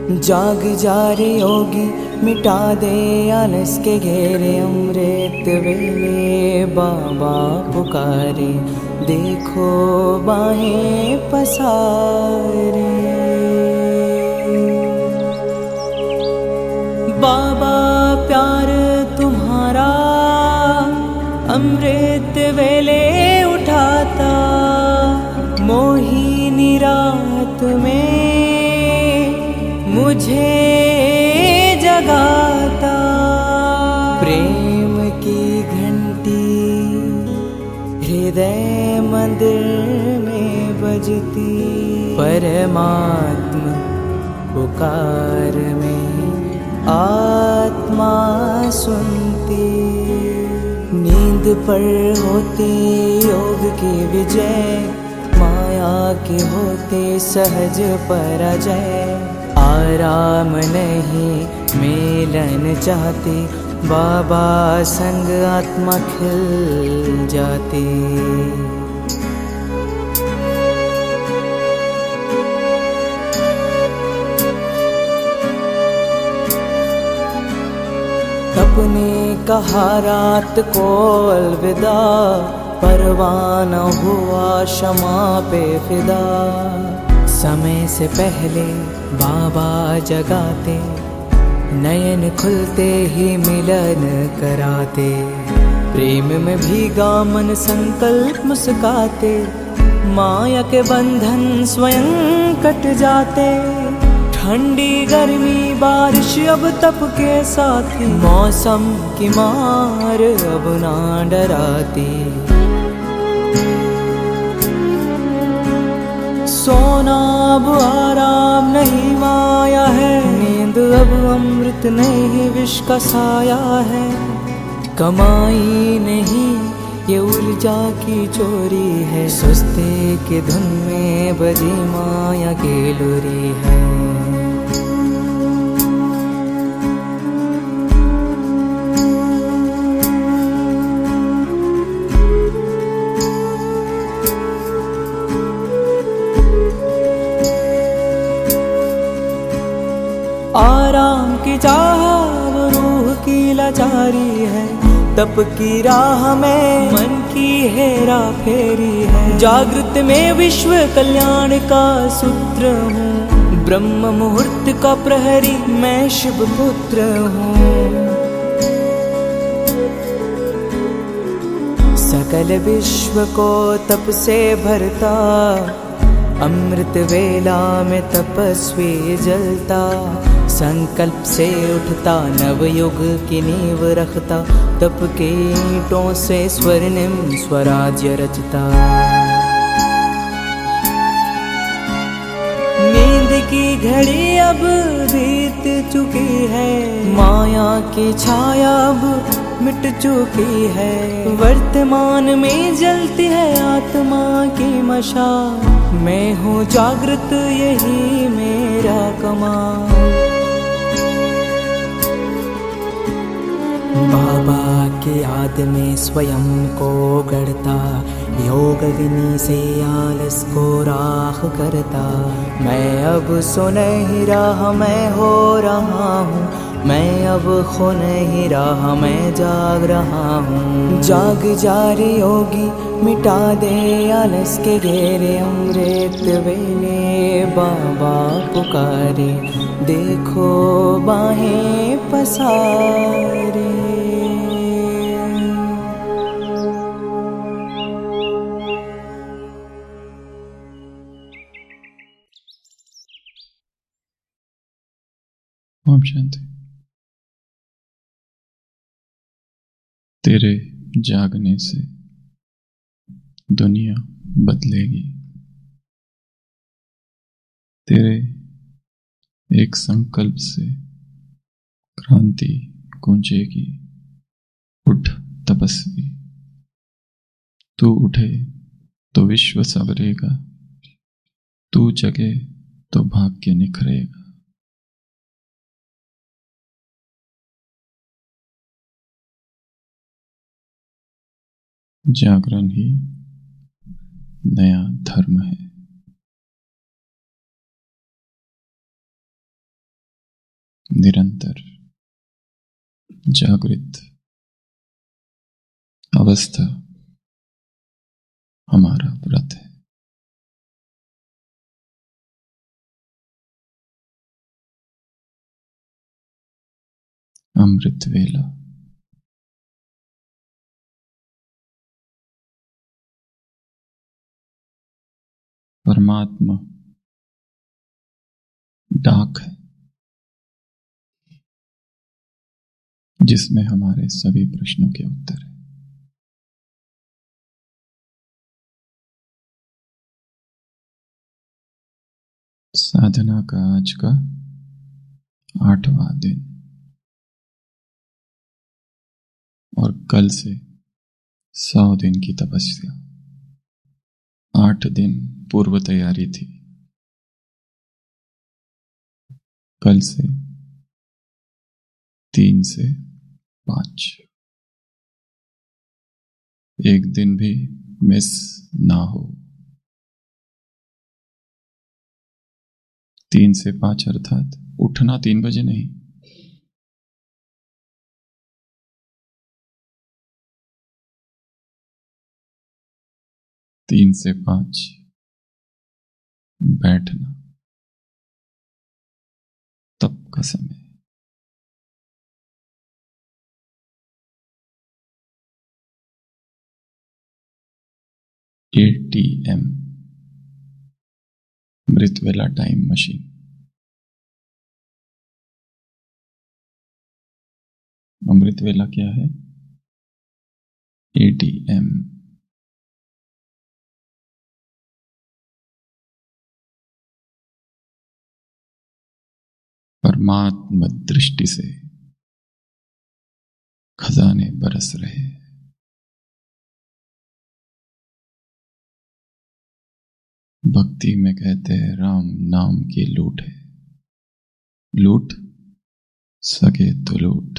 जाग जा रे योगी, मिटा दे आलस के घेरे। अमृत वेले बाबा पुकारे, देखो बाहें पसारे। बाबा प्यार तुम्हारा अमृत वेले उठाता, मोहिनी रात में मुझे जगाता। प्रेम की घंटी हृदय मंदिर में बजती, परमात्मा पुकार में आत्मा सुनती। नींद पर होती योग की विजय, माया के होते सहज पराजय। आराम नहीं मिलन चाहती, बाबा संग आत्मा खिल जाती। अपने कहा रात को अलविदा, परवाना हुआ क्षमा पे फिदा। समय से पहले बाबा जगाते, नयन खुलते ही मिलन कराते। प्रेम में भीगा मन संकल्प मुस्काते, माया के बंधन स्वयं कट जाते। ठंडी गर्मी बारिश अब तप के साथी, मौसम की मार अब ना डराती। सोना अब आराम नहीं माया है, नींद अब अमृत नहीं विष का साया है। कमाई नहीं ये ऊर्जा की चोरी है, सुस्ती की धुन में बजी माया की लोरी है। आराम की चाह वो रूह की लाचारी है, तप की राह में मन की हेरा फेरी है। जागृत में विश्व कल्याण का सूत्र हूँ, ब्रह्म मुहूर्त का प्रहरी मैं शिव पुत्र हूँ। सकल विश्व को तप से भरता, अमृत वेला में तपस्वी जलता। संकल्प से उठता नवयुग की नींव रखता, तप के ईंटों से स्वर्णिम स्वराज्य रचता। नींद की घड़ी अब बीत चुकी है, माया की छाया अब मिट चुकी है। वर्तमान में जलती है आत्मा की मशाल, मैं हूँ जागृत यही मेरा कमाल। बाबा की याद में स्वयं को गढ़ता, योग विनी से आलस को राख करता। मैं अब सो नहीं रहा मैं हो रहा हूँ, मैं अब खो नहीं रहा मैं जाग रहा हूँ। जाग जा रे योगी, मिटा दे आलस के घेरे। अमृत वेले बाबा पुकारे, देखो बाहें पसारे। ओम शांति। तेरे जागने से दुनिया बदलेगी, तेरे एक संकल्प से क्रांति गूंजेगी। उठ तपस्वी, तू उठे तो विश्व संवरेगा, तू जगे तो भाग्य निखरेगा। जागरण ही नया धर्म है। निरंतर जागृत अवस्था हमारा व्रत है। अमृत वेला परमात्मा डाक है जिसमें हमारे सभी प्रश्नों के उत्तर है। साधना का आज का 8वां दिन और कल से 100 दिन की तपस्या। 8 दिन पूर्व तैयारी थी, कल से 3 से 5, एक दिन भी मिस ना हो। 3 से 5 अर्थात उठना 3 बजे नहीं, तीन से 5 बैठना, तप का समय। ATM अमृत वेला टाइम मशीन। अमृत वेला क्या है? ATM। परमात्मा दृष्टि से खजाने बरस रहे। भक्ति में कहते हैं राम नाम की लूट है, लूट सके तो लूट,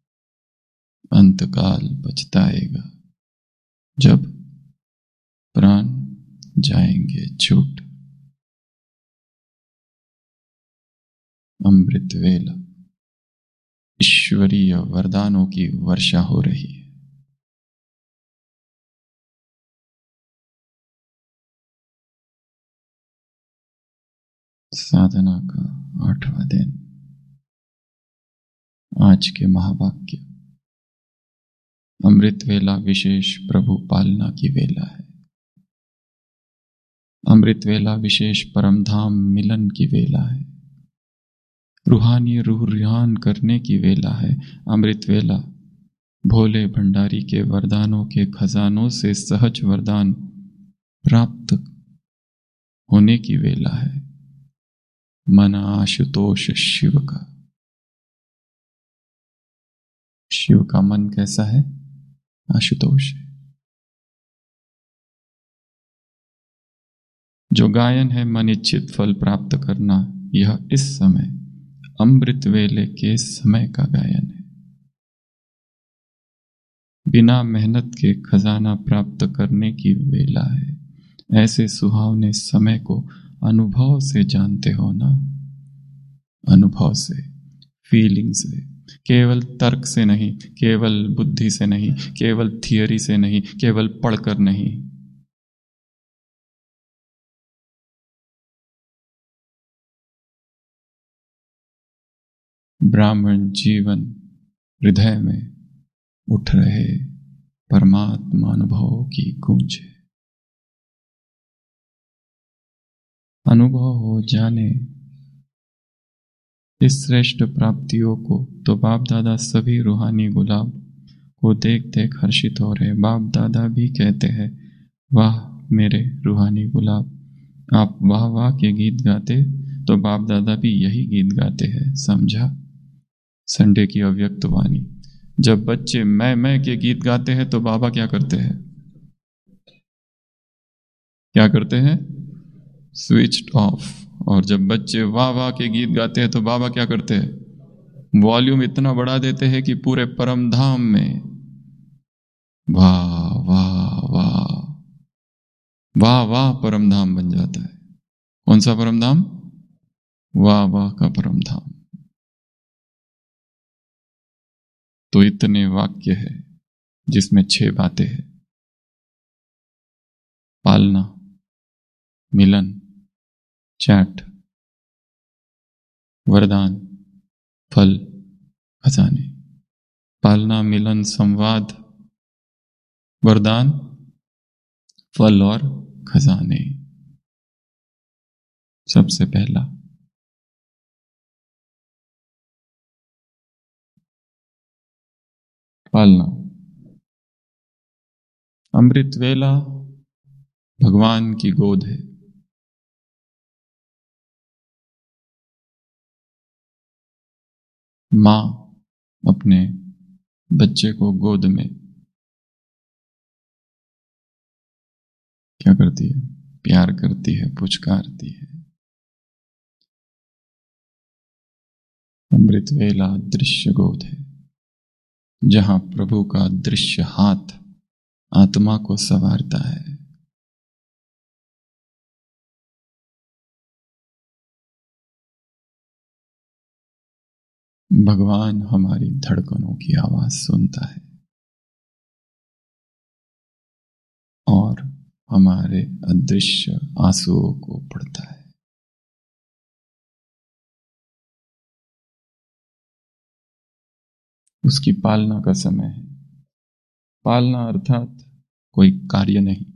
अंतकाल पछताएगा जब प्राण जाएंगे छूट। अमृत वेला ईश्वरीय वरदानों की वर्षा हो रही है। साधना का 8वां दिन। आज के महावाक्य। अमृत वेला विशेष प्रभु पालना की वेला है। अमृत वेला विशेष परमधाम मिलन की वेला है। रूहानी रूह रिहान करने की वेला है। अमृत वेला भोले भंडारी के वरदानों के खजानों से सहज वरदान प्राप्त होने की वेला है। मन आशुतोष शिव का। शिव का मन कैसा है? आशुतोष है। जो गायन है मन इच्छित फल प्राप्त करना, यह इस समय अमृत वेले के समय का गायन है। बिना मेहनत के खजाना प्राप्त करने की वेला है। ऐसे सुहावने समय को अनुभव से जानते हो ना, अनुभव से, फीलिंग से, केवल तर्क से नहीं, केवल बुद्धि से नहीं, केवल थियरी से नहीं, केवल पढ़कर नहीं। ब्राह्मण जीवन हृदय में उठ रहे परमात्मा अनुभव की गूंज है। अनुभव हो जाने इस श्रेष्ठ प्राप्तियों को तो बाप दादा सभी रूहानी गुलाब को देख देख हर्षित हो रहे। बाप दादा भी कहते हैं, वाह मेरे रूहानी गुलाब, आप वाह वाह के गीत गाते तो बाप दादा भी यही गीत गाते हैं। समझा? संडे की अव्यक्त वाणी। जब बच्चे मैं के गीत गाते हैं तो बाबा क्या करते हैं? क्या करते हैं? Switched off. और जब बच्चे वाह वाह के गीत गाते हैं तो बाबा क्या करते हैं? वॉल्यूम इतना बढ़ा देते हैं कि पूरे परम धाम में वाह वाह वाह वाह वाह परम धाम बन जाता है। कौन सा परम धाम? वाह वाह का परम धाम। तो इतने वाक्य है जिसमें 6 बातें हैं। पालना, मिलन, चैट, वरदान, फल, खजाने। पालना, मिलन, संवाद, वरदान, फल और खजाने। सबसे पहला पालना। अमृत वेला भगवान की गोद है। मां अपने बच्चे को गोद में क्या करती है? प्यार करती है, पुचकारती है। अमृत वेला दृश्य गोद है, जहां प्रभु का दृश्य हाथ आत्मा को संवारता है। भगवान हमारी धड़कनों की आवाज सुनता है और हमारे अदृश्य आंसुओं को पढ़ता है। उसकी पालना का समय है। पालना अर्थात कोई कार्य नहीं,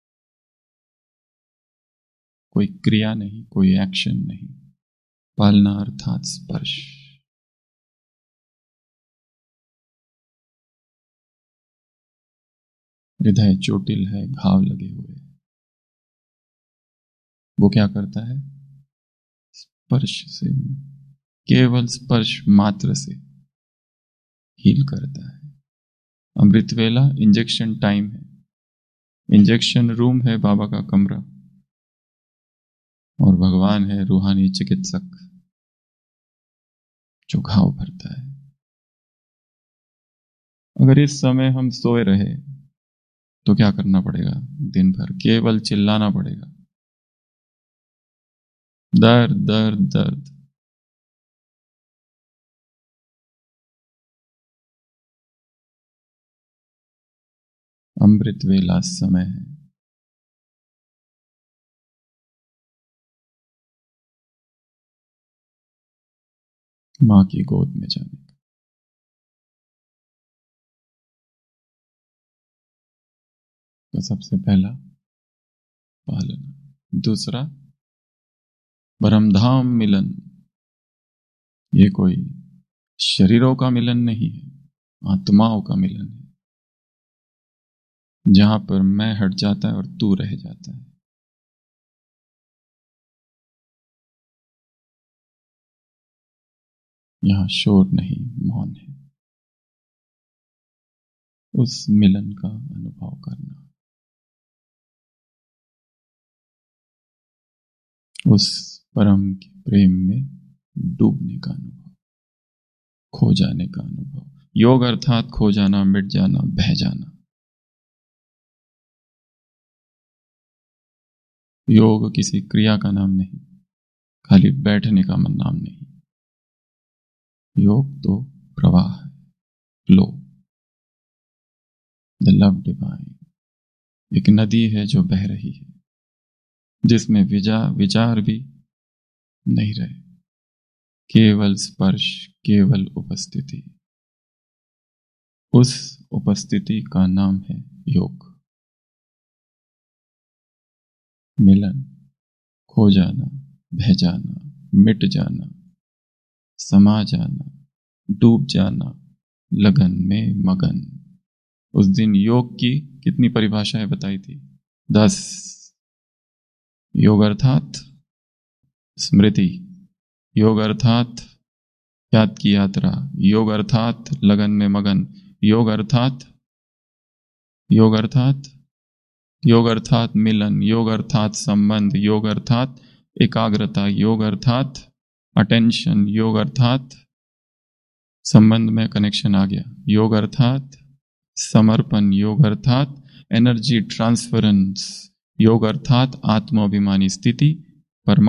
कोई क्रिया नहीं, कोई एक्शन नहीं। पालना अर्थात स्पर्श। हृदय चोटिल है, घाव लगे हुए। वो क्या करता है? स्पर्श से, केवल स्पर्श मात्र से हील करता है। अमृत वेला इंजेक्शन टाइम है। इंजेक्शन रूम है बाबा का कमरा, और भगवान है रूहानी चिकित्सक जो घाव भरता है। अगर इस समय हम सोए रहे तो क्या करना पड़ेगा? दिन भर केवल चिल्लाना पड़ेगा, दर्द दर्द दर्द। अमृत वेला समय है। मां की गोद में जाने का। तो सबसे पहला पालना। दूसरा परमधाम मिलन। ये कोई शरीरों का मिलन नहीं है, आत्माओं का मिलन है, जहां पर मैं हट जाता है और तू रह जाता है। यहां शोर नहीं, मौन है। उस मिलन का अनुभव करना, उस परम के प्रेम में डूबने का अनुभव, खो जाने का अनुभव। योग अर्थात खो जाना, मिट जाना, बह जाना। योग किसी क्रिया का नाम नहीं, खाली बैठने का नाम नहीं। योग तो प्रवाह है, फ्लो, द लव डिवाइन। एक नदी है जो बह रही है, जिसमें विचार भी नहीं रहे, केवल स्पर्श, केवल उपस्थिति। उस उपस्थिति का नाम है योग। मिलन, खो जाना, बह जाना, मिट जाना, समा जाना, डूब जाना, लगन में मगन। उस दिन योग की कितनी परिभाषाएं बताई थी? 10। योग अर्थात स्मृति, योग अर्थात याद की यात्रा, योग अर्थात लगन में मगन, योग अर्थात योग अर्थात मिलन, योग अर्थात संबंध, योग अर्थात एकाग्रता, योग अर्थात अटेंशन, योग अर्थात संबंध में कनेक्शन आ गया, योग अर्थात समर्पण, योग अर्थात एनर्जी ट्रांसफरेंस, योग अर्थात आत्माभिमानी स्थिति,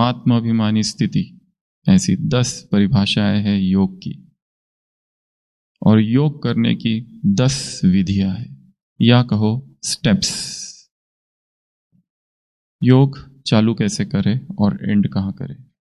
परमात्माभिमानी स्थिति। ऐसी 10 परिभाषाएं हैं योग की। और योग करने की 10 विधियां हैं, या कहो स्टेप्स। योग चालू कैसे करें और एंड कहां करें।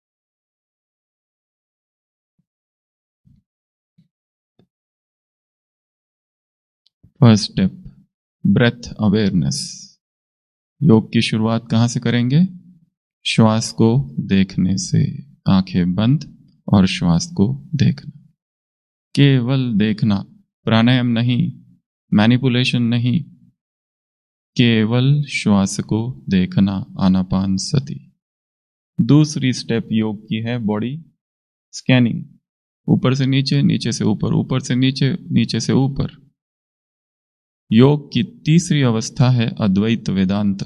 First step, breath awareness. Yoga की शुरुआत कहां से करेंगे? श्वास को देखने से। आंखें बंद और श्वास को देखना, केवल देखना, प्राणायाम नहीं, मैनिपुलेशन नहीं, केवल श्वास को देखना, आनापान सति। दूसरी स्टेप योग की है बॉडी स्कैनिंग, ऊपर से नीचे, नीचे से ऊपर, ऊपर से नीचे, नीचे से ऊपर। योग की तीसरी अवस्था है अद्वैत वेदांत।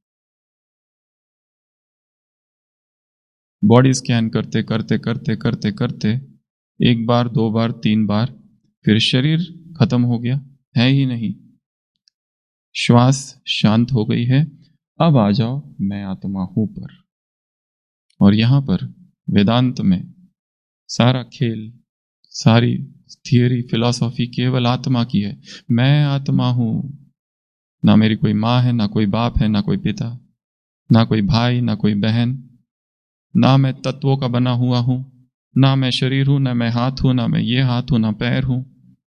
बॉडी स्कैन करते करते करते करते करते 1 बार, 2 बार, 3 बार, फिर शरीर खत्म हो गया, है ही नहीं, श्वास शांत हो गई है। अब आ जाओ मैं आत्मा हूं पर। और यहां पर वेदांत में सारा खेल, सारी थियरी, फिलॉसफी केवल आत्मा की है। मैं आत्मा हूं, ना मेरी कोई मां है, ना कोई बाप है, ना कोई पिता, ना कोई भाई, ना कोई बहन, ना मैं तत्वों का बना हुआ हूं, ना मैं शरीर हूं, ना मैं हाथ हूं, ना मैं ये हाथ हूं, ना पैर हूं।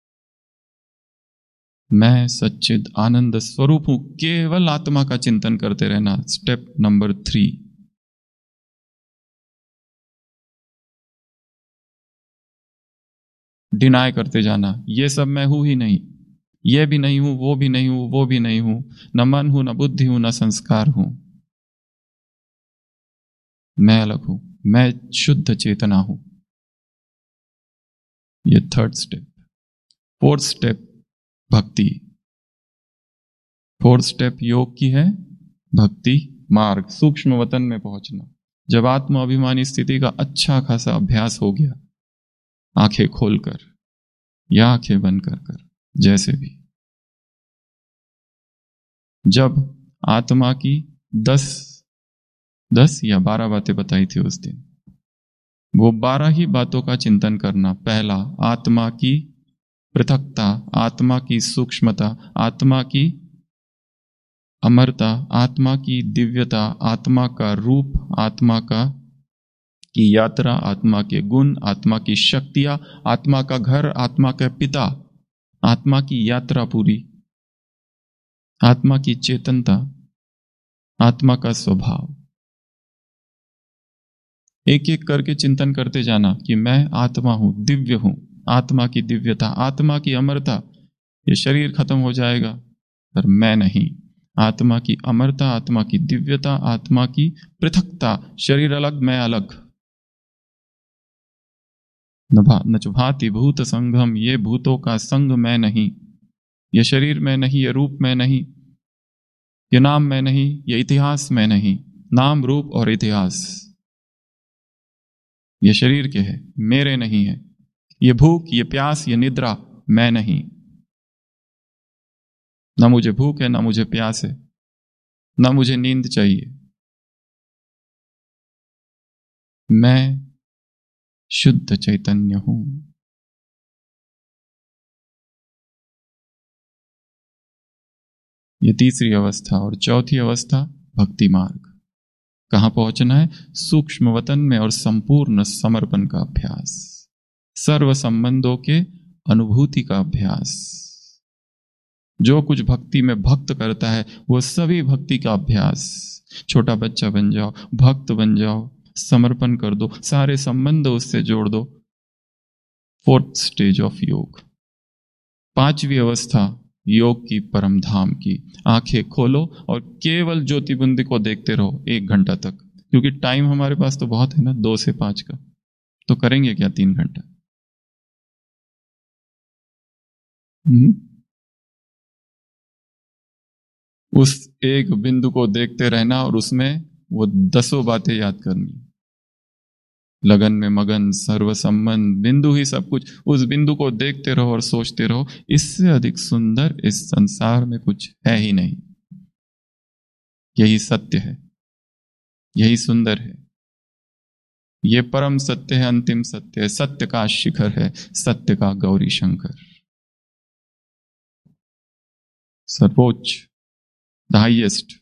मैं सच्चिद आनंद स्वरूप हूं। केवल आत्मा का चिंतन करते रहना। स्टेप नंबर 3, डिनाई करते जाना, ये सब मैं हूं ही नहीं, ये भी नहीं हूं, वो भी नहीं हूं, वो भी नहीं हूं, न मन हूं, न बुद्धि हूं, न संस्कार हूं। मैं अलग हूं, मैं शुद्ध चेतना हूं। ये third step. Fourth step bhakti. Fourth step yoga की है भक्ति मार्ग, सूक्ष्म वतन में पहुंचना। जब आत्म अभिमानी स्थिति का अच्छा खासा अभ्यास हो गया, आंखें खोलकर या आंखें बंद कर, जैसे भी, जब आत्मा की 10 या 12 बातें बताई थी उस दिन, वो 12 ही बातों का चिंतन करना। पहला, आत्मा की पृथकता, आत्मा की सूक्ष्मता, आत्मा की अमरता, आत्मा की दिव्यता, आत्मा का रूप, आत्मा की यात्रा, आत्मा के गुण, आत्मा की शक्तियां, आत्मा का घर, आत्मा के पिता, आत्मा की यात्रा पूरी, आत्मा की चेतनता, आत्मा का स्वभाव। एक एक करके चिंतन करते जाना कि मैं आत्मा हूं, दिव्य हूं, आत्मा की दिव्यता, आत्मा की अमरता। ये शरीर खत्म हो जाएगा पर मैं नहीं। आत्मा की अमरता, आत्मा की दिव्यता, आत्मा की पृथकता, शरीर अलग, मैं अलग। न भाति भूत संगम, ये भूतों का संग मैं नहीं, ये शरीर में नहीं, ये रूप में नहीं, ये नाम में नहीं, ये इतिहास में नहीं। नाम, रूप और इतिहास ये शरीर के है, मेरे नहीं है। ये भूख, ये प्यास, ये निद्रा मैं नहीं। ना मुझे भूख है, ना मुझे प्यास है, ना मुझे नींद चाहिए। मैं शुद्ध चैतन्य हूं। ये तीसरी अवस्था। और चौथी अवस्था भक्ति मार्ग। कहां पहुंचना है? सूक्ष्म वतन में और संपूर्ण समर्पण का अभ्यास, सर्व संबंधों के अनुभूति का अभ्यास। जो कुछ भक्ति में भक्त करता है वो सभी भक्ति का अभ्यास। छोटा बच्चा बन जाओ, भक्त बन जाओ, समर्पण कर दो, सारे संबंध उससे जोड़ दो। फोर्थ स्टेज ऑफ योग। पांचवी अवस्था योग की परम धाम की। आंखें खोलो और केवल ज्योतिबुंदी को देखते रहो 1 घंटा तक, क्योंकि टाइम हमारे पास तो बहुत है ना, 2 से 5 का, तो करेंगे क्या 3 घंटा? उस एक बिंदु को देखते रहना और उसमें वो 10 बातें याद करनी। लगन में मगन, सर्व संबंध, बिंदु ही सब कुछ। उस बिंदु को देखते रहो और सोचते रहो, इससे अधिक सुंदर इस संसार में कुछ है ही नहीं। यही सत्य है, यही सुंदर है। ये परम सत्य है, अंतिम सत्य है, सत्य का शिखर है, सत्य का गौरी शंकर, सर्वोच्च, द हाईएस्ट।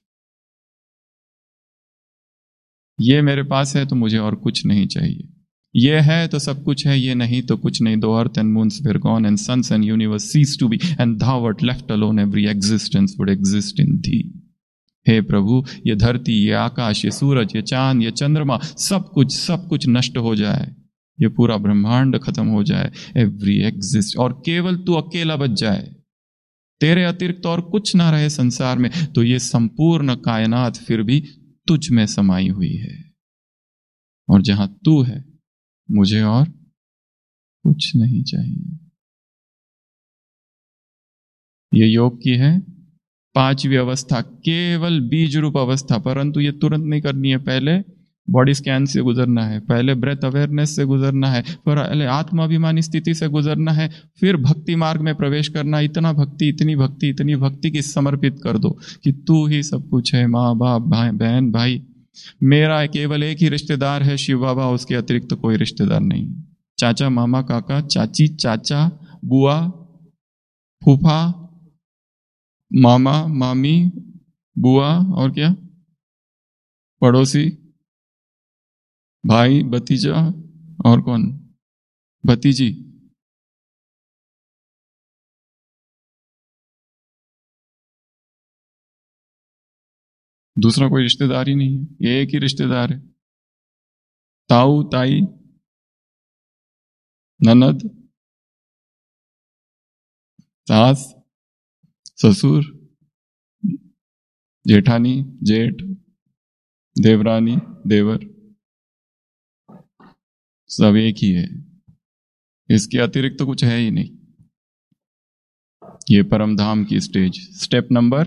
ये मेरे पास है तो मुझे और कुछ नहीं चाहिए। ये है तो सब कुछ है, ये नहीं तो कुछ नहीं। Though earth and moons were gone and suns and universe ceased to be and thou wert left alone, every existence would exist in thee। हे प्रभु, ये धरती, ये आकाश, ये सूरज, ये चांद, ये चंद्रमा, सब कुछ नष्ट हो जाए, ये पूरा ब्रह्मांड खत्म हो जाए, एवरी एग्जिस्ट, और केवल तू अकेला बच जाए, तेरे अतिरिक्त और कुछ ना रहे संसार में, तो ये संपूर्ण कायनात फिर भी तुझ में समाई हुई है। और जहां तू है, मुझे और कुछ नहीं चाहिए। ये योग की है पांचवी अवस्था, केवल बीज रूप अवस्था, परंतु ये तुरंत नहीं करनी है। पहले बॉडी स्कैन से गुजरना है, पहले ब्रेथ अवेयरनेस से गुजरना है, पहले आत्माभिमानी स्थिति से गुजरना है, फिर भक्ति मार्ग में प्रवेश करना। इतना भक्ति, इतनी भक्ति, इतनी भक्ति की समर्पित कर दो कि तू ही सब कुछ है। माँ बाप, भाई बहन, भाई, मेरा केवल एक ही रिश्तेदार है, शिव बाबा, उसके अतिरिक्त तो कोई रिश्तेदार नहीं। चाचा, मामा, काका, चाची, चाचा, बुआ, फूफा, मामा, मामी, बुआ, और क्या, पड़ोसी, भाई, भतीजा, और कौन, भतीजी। दूसरा कोई रिश्तेदार ही नहीं है, ये एक ही रिश्तेदार है। ताऊ, ताई, ननद, सास, ससुर, जेठानी, जेठ, देवरानी, देवर, सब एक ही है। इसके अतिरिक्त तो कुछ है ही नहीं। ये परम धाम की स्टेज, स्टेप नंबर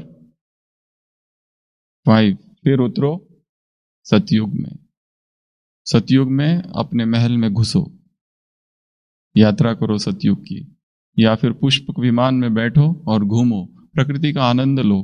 5। फिर उतरो सतयुग में। सतयुग में अपने महल में घुसो, यात्रा करो सतयुग की, या फिर पुष्पक विमान में बैठो और घूमो, प्रकृति का आनंद लो,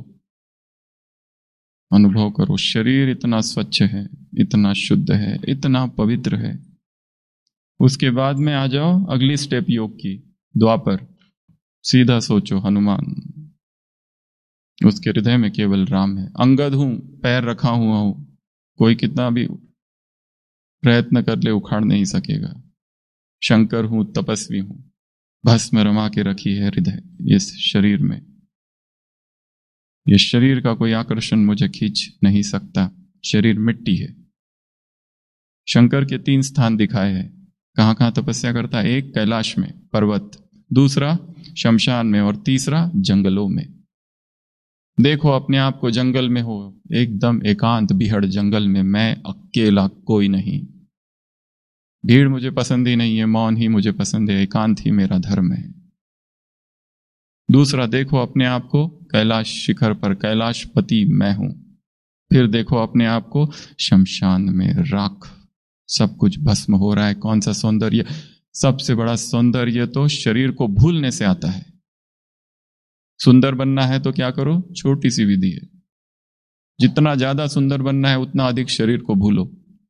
अनुभव करो। शरीर इतना स्वच्छ है, इतना शुद्ध है, इतना पवित्र है। उसके बाद में आ जाओ अगली स्टेप योग की, द्वापर। सीधा सोचो हनुमान, उसके हृदय में केवल राम है। अंगद हूं, पैर रखा हुआ हूं, कोई कितना भी प्रयत्न कर ले उखाड़ नहीं सकेगा। शंकर हूं, तपस्वी हूं, भस्म रमा के रखी है हृदय इस शरीर में। ये शरीर का कोई आकर्षण मुझे खींच नहीं सकता। शरीर मिट्टी है। शंकर के 3 स्थान दिखाए हैं, कहां कहां तपस्या करता है। एक कैलाश में, पर्वत, दूसरा शमशान में, और तीसरा जंगलों में। देखो अपने आप को जंगल में हो, एकदम एकांत बिहड़ जंगल में, मैं अकेला, कोई नहीं। भीड़ मुझे पसंद ही नहीं है, मौन ही मुझे पसंद है, एकांत ही मेरा धर्म है। दूसरा, देखो अपने आप को कैलाश शिखर पर, कैलाशपति मैं हूं। फिर देखो अपने आप को शमशान में, राख, सब कुछ भस्म हो रहा है। कौन सा सौंदर्य, सबसे बड़ा सौंदर्य तो शरीर को भूलने से आता है। सुंदर बनना है तो क्या करो, छोटी सी विधि है, जितना ज्यादा सुंदर बनना है उतना अधिक शरीर को भूलो।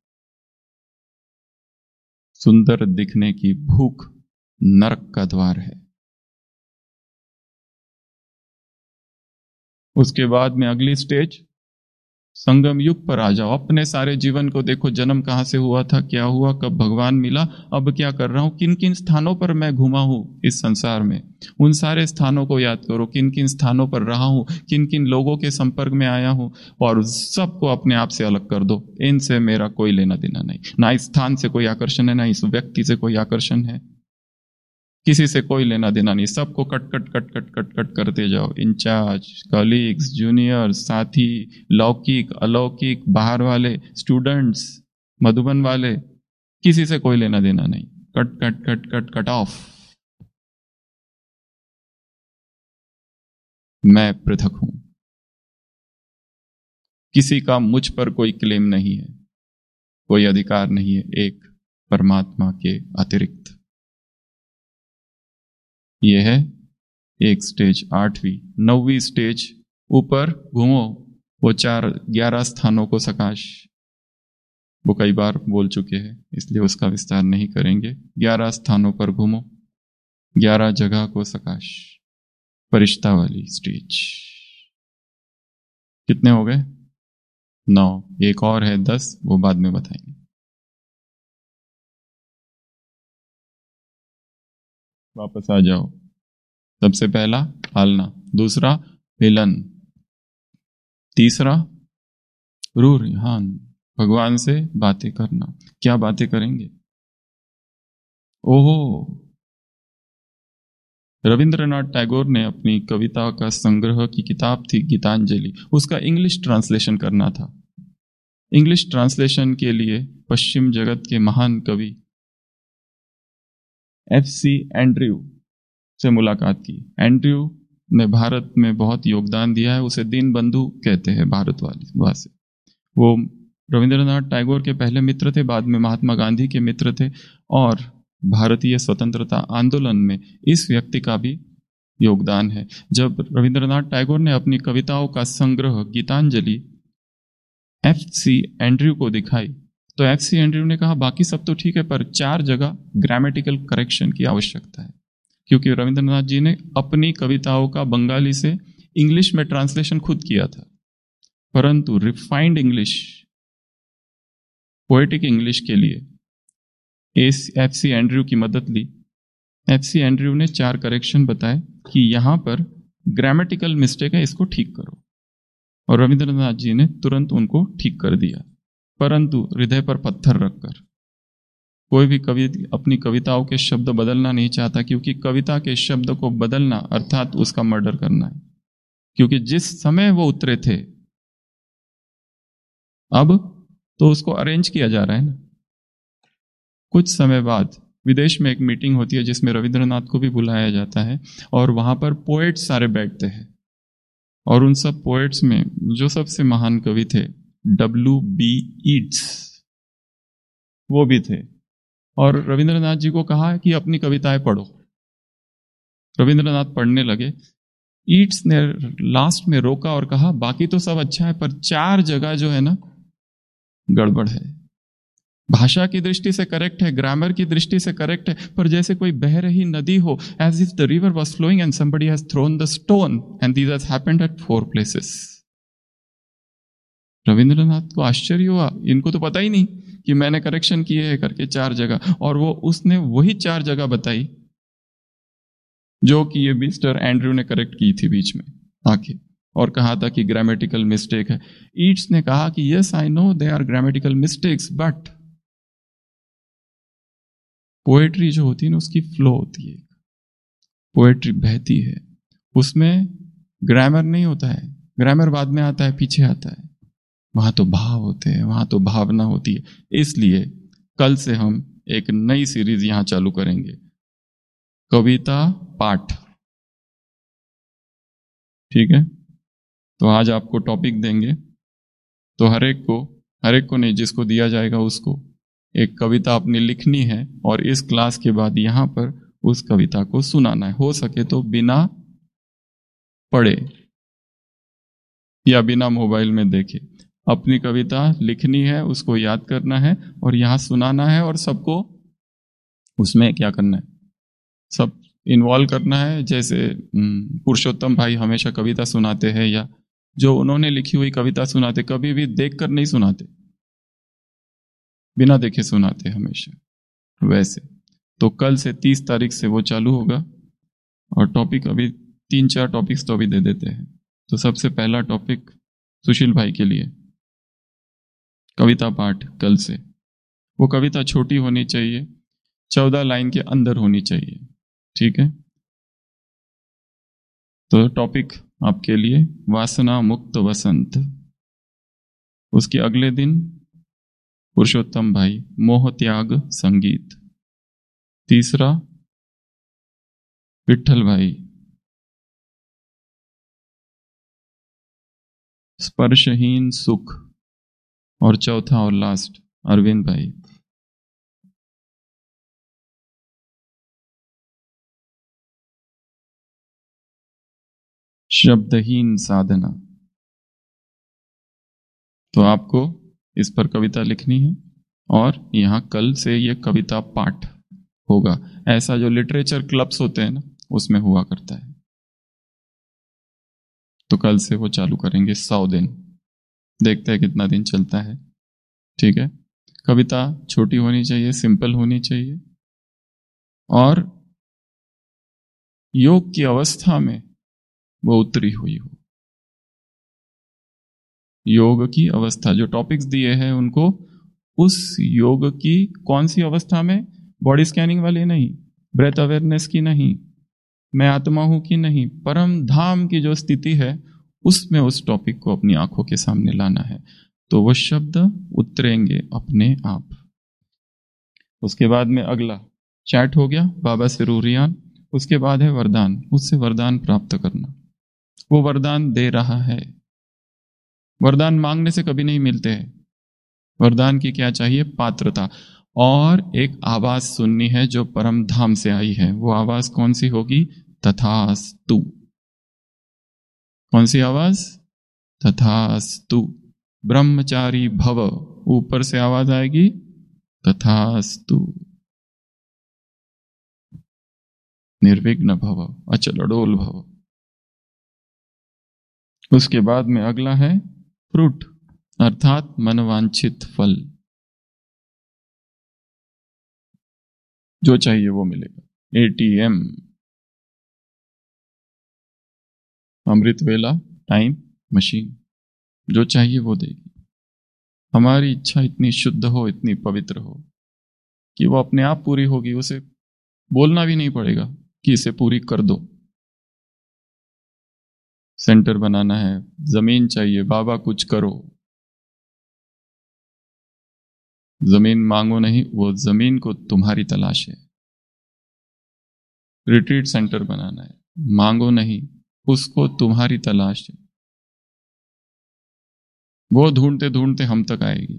सुंदर दिखने की भूख नरक का द्वार है। उसके बाद में अगली स्टेज, संगम युग पर आ जाओ। अपने सारे जीवन को देखो, जन्म कहां से हुआ था, क्या हुआ, कब भगवान मिला, अब क्या कर रहा हूं, किन किन स्थानों पर मैं घूमा हूं इस संसार में, उन सारे स्थानों को याद करो। किन किन स्थानों पर रहा हूं, किन किन लोगों के संपर्क में आया हूं, और सबको अपने आप से अलग कर दो। इनसे मेरा कोई लेना देना नहीं, ना इस स्थान से कोई आकर्षण है, ना इस व्यक्ति से कोई आकर्षण है, किसी से कोई लेना देना नहीं। सबको cut cut cut cut cut cut करते जाओ। इंचार्ज, कलीग्स, जूनियर, साथी, लौकिक, अलौकिक, बाहर वाले, स्टूडेंट्स, मधुबन वाले, किसी से कोई लेना देना नहीं। Cut cut cut cut cut off. मैं पृथक हूं, किसी का मुझ पर कोई क्लेम नहीं है, कोई अधिकार नहीं है, एक परमात्मा के अतिरिक्त। यह है एक स्टेज, 8वीं। 9वीं स्टेज, ऊपर घूमो वो 11 स्थानों को सकाश। वो कई बार बोल चुके हैं, इसलिए उसका विस्तार नहीं करेंगे। 11 स्थानों पर घूमो, 11 जगह को सकाश, फरिश्ता वाली स्टेज। कितने हो गए? 9। एक और है 10, वो बाद में बताएंगे। वापस आ जाओ। सबसे पहला पालना, दूसरा मिलन, तीसरा रूहान, भगवान से बातें करना। क्या बातें करेंगे? ओहो, रविंद्रनाथ टैगोर ने अपनी कविता का संग्रह की किताब थी गीतांजलि, उसका इंग्लिश ट्रांसलेशन करना था। इंग्लिश ट्रांसलेशन के लिए पश्चिम जगत के महान कवि FC एंड्रयू से मुलाकात की। एंड्रयू ने भारत में बहुत योगदान दिया है, उसे दीन बंधु कहते हैं भारतवासी। वो रविंद्रनाथ टैगोर के पहले मित्र थे, बाद में महात्मा गांधी के मित्र थे, और भारतीय स्वतंत्रता आंदोलन में इस व्यक्ति का भी योगदान है। जब रविंद्रनाथ टैगोर ने अपनी कविताओं का संग्रह गीतांजलि FC एंड्रयू को दिखाई, तो FC एंड्रयू ने कहा बाकी सब तो ठीक है, पर 4 जगह ग्रामेटिकल करेक्शन की आवश्यकता है, क्योंकि रविंद्रनाथ जी ने अपनी कविताओं का बंगाली से इंग्लिश में ट्रांसलेशन खुद किया था, परंतु रिफाइंड इंग्लिश, पोएटिक इंग्लिश के लिए FC एंड्रयू की मदद ली। FC एंड्रयू ने 4 करेक्शन बताए कि यहां पर ग्रामेटिकल मिस्टेक है, इसको ठीक करो, और रविंद्रनाथ जी ने तुरंत उनको ठीक कर दिया, परंतु हृदय पर पत्थर रखकर। कोई भी कवि अपनी कविताओं के शब्द बदलना नहीं चाहता, क्योंकि कविता के शब्द को बदलना अर्थात उसका मर्डर करना है, क्योंकि जिस समय वो उतरे थे अब तो उसको अरेंज किया जा रहा है ना। कुछ समय बाद विदेश में एक मीटिंग होती है जिसमें रविंद्रनाथ को भी बुलाया जाता है, और वहां पर पोएट्स सारे बैठते हैं, और उन सब पोएट्स में जो सबसे महान कवि थे WB ईट्स, वो भी थे, और रविंद्रनाथ जी को कहा कि अपनी कविताएं पढ़ो। रविंद्रनाथ पढ़ने लगे। ईट्स ने लास्ट में रोका और कहा बाकी तो सब अच्छा है, पर 4 जगह जो है ना गड़बड़ है। भाषा की दृष्टि से करेक्ट है, ग्रामर की दृष्टि से करेक्ट है, पर जैसे कोई बह रही नदी हो, as if the river was flowing and somebody has thrown the stone and this has happened at 4 places. Rabindranath को आश्चर्य हुआ, इनको तो पता ही नहीं कि मैंने करेक्शन किए है करके 4 जगह, और वो उसने वही 4 जगह बताई जो कि ये मिस्टर एंड्रयू ने करेक्ट की थी बीच में आके, और कहा था कि ग्रामेटिकल मिस्टेक है। ईट्स ने कहा कि yes I know they are grammatical mistakes, but poetry जो होती है ना उसकी फ्लो होती है, पोएट्री बहती है, उसमें ग्रामर नहीं होता है, ग्रामर बाद में आता है, पीछे आता है, वहां तो भाव होते हैं, वहां तो भावना होती है। इसलिए कल से हम एक नई सीरीज यहां चालू करेंगे, कविता पाठ। ठीक है, तो आज आपको टॉपिक देंगे, तो हर एक को नहीं, जिसको दिया जाएगा उसको एक कविता अपनी लिखनी है, और इस क्लास के बाद यहां पर उस कविता को सुनाना है, हो सके तो बिना पढ़े या बिना मोबाइल में देखे। अपनी कविता लिखनी है, उसको याद करना है और यहां सुनाना है, और सबको उसमें क्या करना है, सब इन्वॉल्व करना है। जैसे पुरुषोत्तम भाई हमेशा कविता सुनाते हैं, या जो उन्होंने लिखी हुई कविता सुनाते, कभी भी देखकर नहीं सुनाते, बिना देखे सुनाते हमेशा। वैसे तो कल से 30 तारीख से वो चालू होगा, और टॉपिक अभी 3-4 टॉपिक्स तो अभी दे देते हैं। तो सबसे पहला टॉपिक सुशील भाई के लिए कविता पाठ कल से। वो कविता छोटी होनी चाहिए, 14 लाइन के अंदर होनी चाहिए, ठीक है। तो टॉपिक आपके लिए वासना मुक्त वसंत। उसके अगले दिन पुरुषोत्तम भाई मोह त्याग संगीत। तीसरा विठल भाई स्पर्शहीन सुख, और चौथा और लास्ट अरविंद भाई शब्दहीन साधना। तो आपको इस पर कविता लिखनी है, और यहाँ कल से ये कविता पाठ होगा। ऐसा जो लिटरेचर क्लब्स होते हैं ना, उसमें हुआ करता है। तो कल से वो चालू करेंगे 100 दिन, देखते हैं कितना दिन चलता है। ठीक है, कविता छोटी होनी चाहिए, सिंपल होनी चाहिए, और योग की अवस्था में वो उतरी हुई हो। योग की अवस्था, जो टॉपिक्स दिए हैं उनको उस योग की कौन सी अवस्था में, बॉडी स्कैनिंग वाली नहीं, ब्रेथ अवेयरनेस की नहीं, मैं आत्मा हूं की नहीं, परम धाम की जो स्थिति है उसमें उस टॉपिक को अपनी आंखों के सामने लाना है। तो वो शब्द उतरेंगे अपने आप। उसके बाद में अगला चैट हो गया बाबा से रूरियान। उसके बाद है वरदान, उससे वरदान प्राप्त करना। वो वरदान दे रहा है। वरदान मांगने से कभी नहीं मिलते हैं। वरदान की क्या चाहिए, पात्रता, और एक आवाज सुननी है जो परम धाम से आई है। वो आवाज कौन सी होगी, तथास्तु। कौन सी आवाज, तथास्तु। ब्रह्मचारी भव, ऊपर से आवाज आएगी तथास्तु। निर्विघ्न भव, अचल अडोल भव। उसके बाद में अगला है फ्रूट, अर्थात मनवांछित फल। जो चाहिए वो मिलेगा। एटीएम, अमृत वेला टाइम मशीन, जो चाहिए वो देगी। हमारी इच्छा इतनी शुद्ध हो, इतनी पवित्र हो कि वो अपने आप पूरी होगी। उसे बोलना भी नहीं पड़ेगा कि इसे पूरी कर दो। सेंटर बनाना है, जमीन चाहिए, बाबा कुछ करो। जमीन मांगो नहीं, वो जमीन को तुम्हारी तलाश है। रिट्रीट सेंटर बनाना है, मांगो नहीं, उसको तुम्हारी तलाश है। वो ढूंढते ढूंढते हम तक आएगी।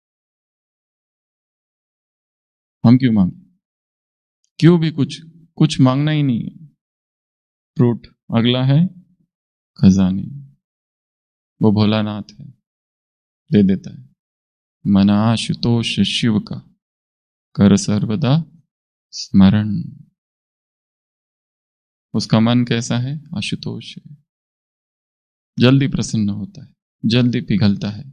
हम क्यों मांगे, क्यों भी कुछ मांगना ही नहीं है। फ्रूट। अगला है खजाने, वो भोलानाथ है, दे देता है। मन आशुतोष शिव का, कर सर्वदा स्मरण। उसका मन कैसा है, आशुतोष है, जल्दी प्रसन्न होता है, जल्दी पिघलता है।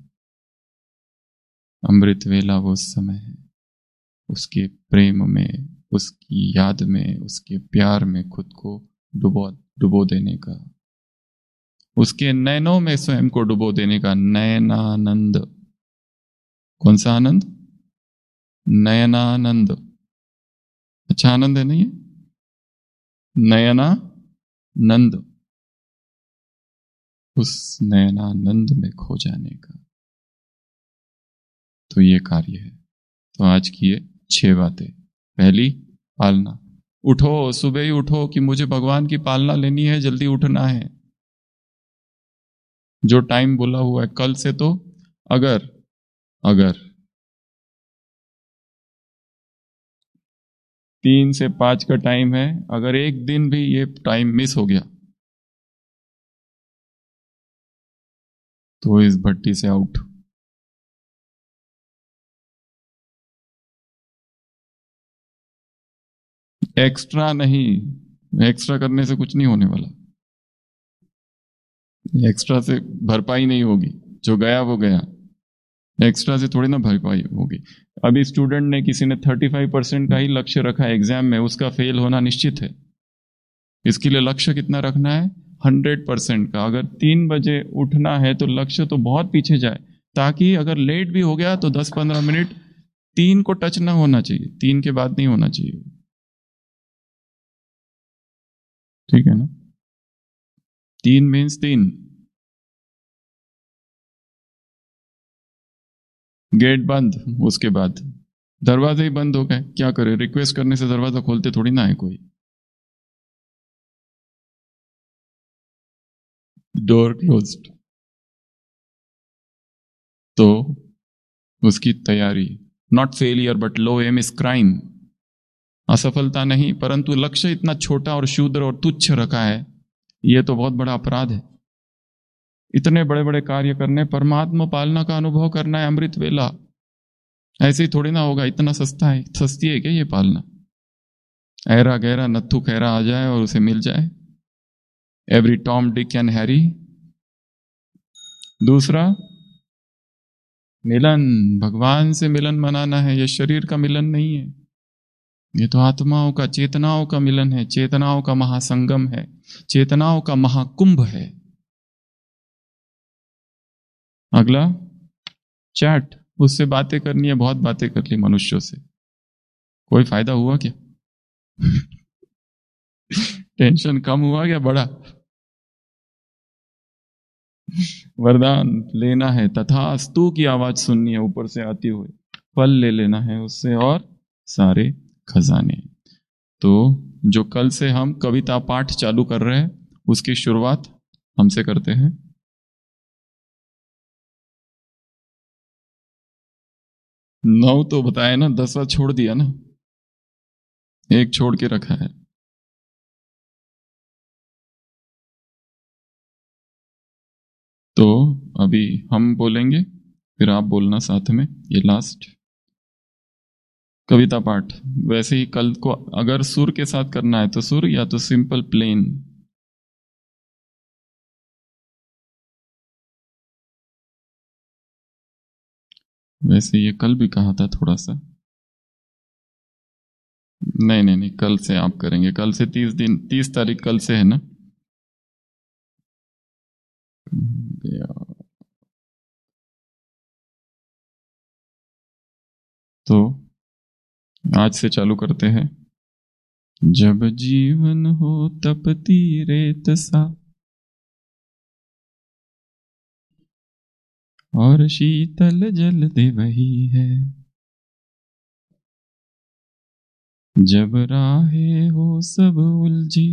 अमृत वेला वो समय है उसके प्रेम में, उसकी याद में, उसके प्यार में खुद को डुबो देने का, उसके नैनों में स्वयं को डुबो देने का। नयनानंद। कौन सा आनंद, नयनानंद। अच्छा आनंद है नहीं है, नयनानंद। उस नयनानंद में खो जाने का। तो ये कार्य है। तो आज की ये 6 बातें। पहली, पालना। उठो, सुबह ही उठो कि मुझे भगवान की पालना लेनी है, जल्दी उठना है। जो टाइम बोला हुआ है कल से, तो अगर 3 से 5 का टाइम है, अगर एक दिन भी ये टाइम मिस हो गया तो इस भट्टी से आउट। एक्स्ट्रा नहीं, एक्स्ट्रा करने से कुछ नहीं होने वाला। एक्स्ट्रा से भरपाई नहीं होगी, जो गया वो गया। एक्स्ट्रा से थोड़ी ना भरपाई होगी। अभी स्टूडेंट ने, किसी ने 35% का ही लक्ष्य रखा है एग्जाम में, उसका फेल होना निश्चित है। इसके लिए लक्ष्य कितना रखना है, 100% का। अगर 3 बजे उठना है तो लक्ष्य तो बहुत पीछे जाए, ताकि अगर लेट भी हो गया तो 10-15 मिनट 3 को टच ना होना चाहिए, 3 के बाद नहीं होना चाहिए। ठीक है ना, 3 मीन्स 3। गेट बंद, उसके बाद दरवाजे ही बंद हो गए, क्या करे, रिक्वेस्ट करने से दरवाजा खोलते थोड़ी ना है कोई। Door closed. तो उसकी तैयारी, not failure but low aim is crime. असफलता नहीं, परंतु लक्ष्य इतना छोटा और शूद्र और तुच्छ रखा है, यह तो बहुत बड़ा अपराध है। इतने बड़े बड़े कार्य करने, परमात्मा पालना का अनुभव करना है, अमृत वेला। ऐसे ही थोड़ी ना होगा, इतना सस्ता है, सस्ती है क्या ये पालना? ऐरा गहरा नत्थु खैरा आ जाए और उसे मिल जाए, every Tom Dick and Harry. दूसरा, मिलन, भगवान से मिलन मनाना है, ये शरीर का मिलन नहीं है, ये तो आत्माओं का, चेतनाओं का मिलन है, चेतनाओं का महासंगम है, चेतनाओं का महाकुंभ है। अगला, चैट, उससे बातें करनी है, बहुत बातें कर ली मनुष्यों से, कोई फायदा हुआ क्या? टेंशन कम हुआ क्या बड़ा? वरदान लेना है, तथास्तु की आवाज सुननी है ऊपर से आती हुई, फल ले लेना है उससे और सारे खजाने। तो जो कल से हम कविता पाठ चालू कर रहे हैं उसकी शुरुआत हमसे करते हैं। 9 तो बताया ना, 10वां छोड़ दिया ना, एक छोड़ के रखा है। तो अभी हम बोलेंगे, फिर आप बोलना साथ में, ये लास्ट कविता पाठ। वैसे ही कल को अगर सुर के साथ करना है तो सुर, या तो सिंपल प्लेन। वैसे ये कल भी कहा था थोड़ा सा, नहीं नहीं नहीं, कल से आप करेंगे, कल से 30 तारीख कल से है ना। तो आज से चालू करते हैं। जब जीवन हो तपती रेत सा, और शीतल जल दे वही है, जब राहें हो सब उलझी,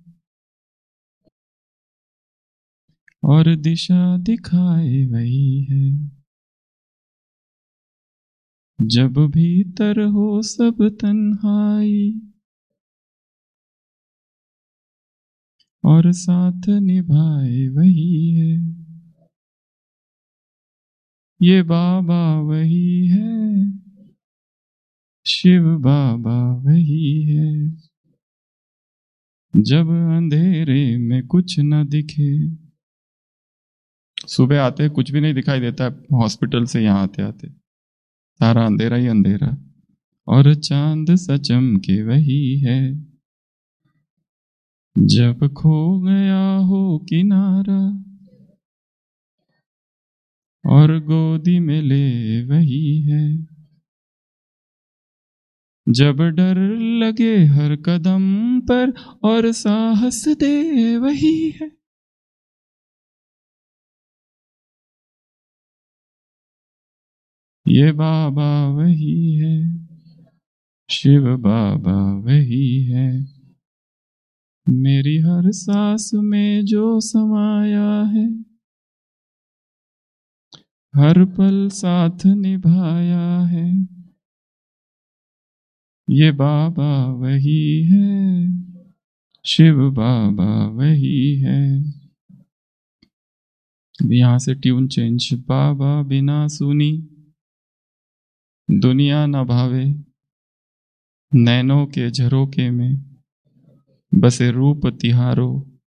और दिशा दिखाए वही है, जब भीतर हो सब तन्हाई, और साथ निभाए वही है, ये बाबा वही है, शिव बाबा वही है, जब अंधेरे में कुछ न दिखे। सुबह आते कुछ भी नहीं दिखाई देता है, हॉस्पिटल से यहाँ आते आते सारा अंधेरा ही अंधेरा, और चांद सा चमके वही है, जब खो गया हो किनारा, और गोदी में ले वही है, जब डर लगे हर कदम पर, और साहस दे वही है, ये बाबा वही है, शिव बाबा वही है, मेरी हर सांस में जो समाया है, हर पल साथ निभाया है, ये बाबा वही है, शिव बाबा वही है। यहां से ट्यून चेंज। बाबा बिना सुनी दुनिया न भावे, नैनों के झरोके में बसे रूप तिहारो,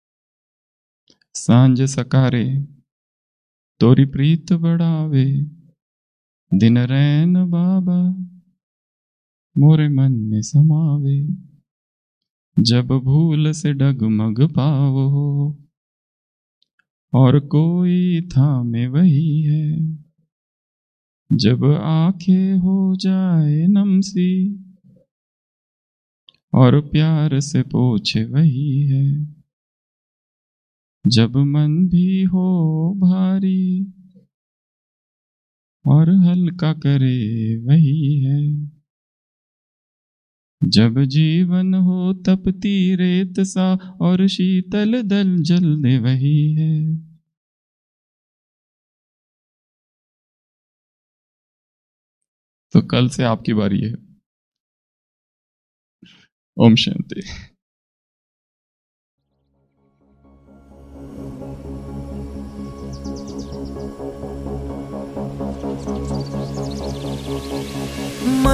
सांझ सकारे तोरी प्रीत बढ़ावे, दिन रैन बाबा मोरे मन में समावे, जब भूल से डगमग पावो, और कोई थामे वही है, जब आंखें हो जाए नमसी, और प्यार से पोछे वही है, जब मन भी हो भारी, और हल्का करे वही है, जब जीवन हो तपती रेत सा, और शीतल दल जल दे वही है। तो कल से आपकी बारी है। ओम शांति।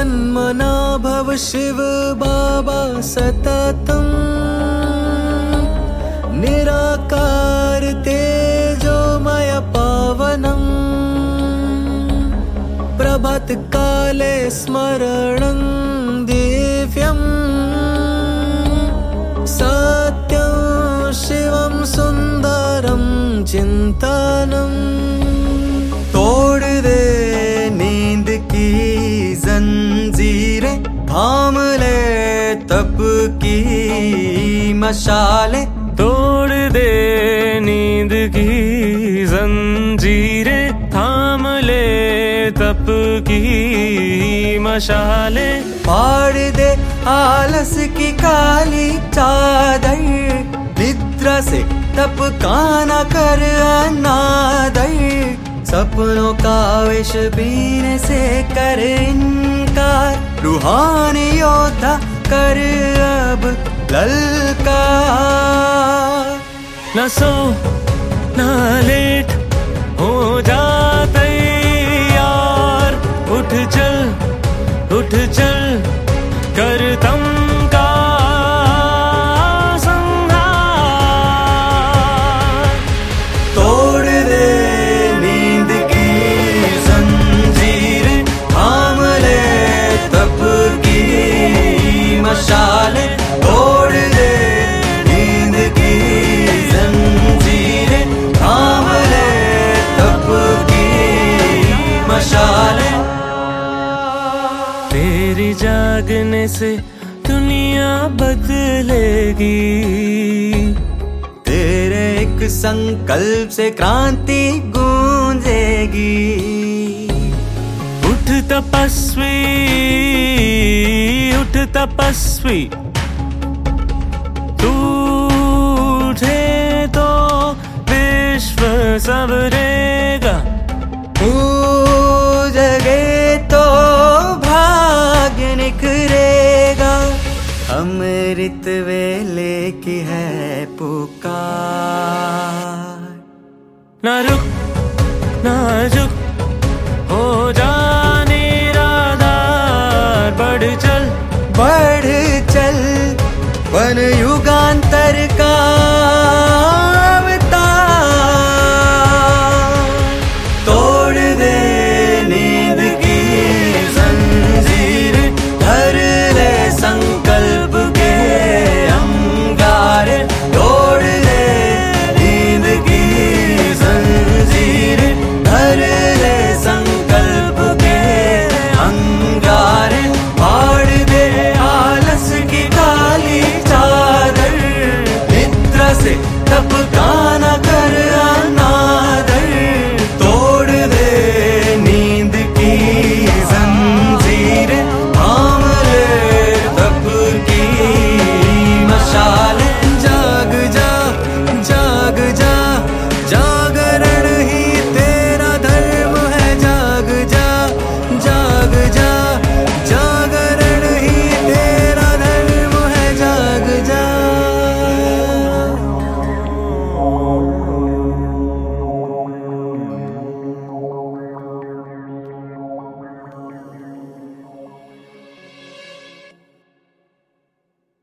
मन्मना भव शिव बाबा सततम् निराकार तेजोमय पावनम् प्रभात काले स्मरणं दिव्यम् सत्यं शिवं सुंदरं चिंतनम्। तोड़ दे नींद की जंजीरें, थाम ले तप की मशाले। तोड़ दे नींद की जंजीरें, थाम ले तप की मशाले। फाड़ दे आलस की काली चादर, निद्रा से तप का न कर अनादर। सपनों का विष पीने से कर इनकार, रूहानी योद्धा कर अब ललकार। न सो न लेट हो जा तैयार, उठ चल कर तम का संहार। तोड़ दे नींद की जंजीरें, थाम ले तप की मशाले। तोड़ दे नींद की जंजीरें, थाम ले तप की मशाले। तेरी जागने से दुनिया बदलेगी, तेरे एक संकल्प से क्रांति गूंजेगी। उठ तपस्वी, तू उठे तो विश्व संवरेगा। जगे तो भाग्य निखरेगा। अमृत वेले की है पुकार। ना रुक ना झुक